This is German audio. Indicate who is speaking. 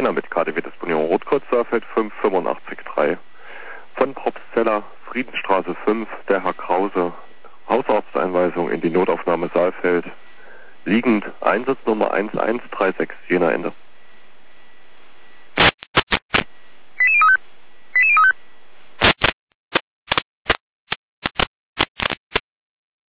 Speaker 1: Jena mit KDW-Disponierung Rotkreuz Saalfeld 5883. Von Probstzeller, Friedenstraße 5, der Herr Krause, Hausarzteinweisung in die Notaufnahme Saalfeld, liegend, Einsatznummer 1136, Jena Ende.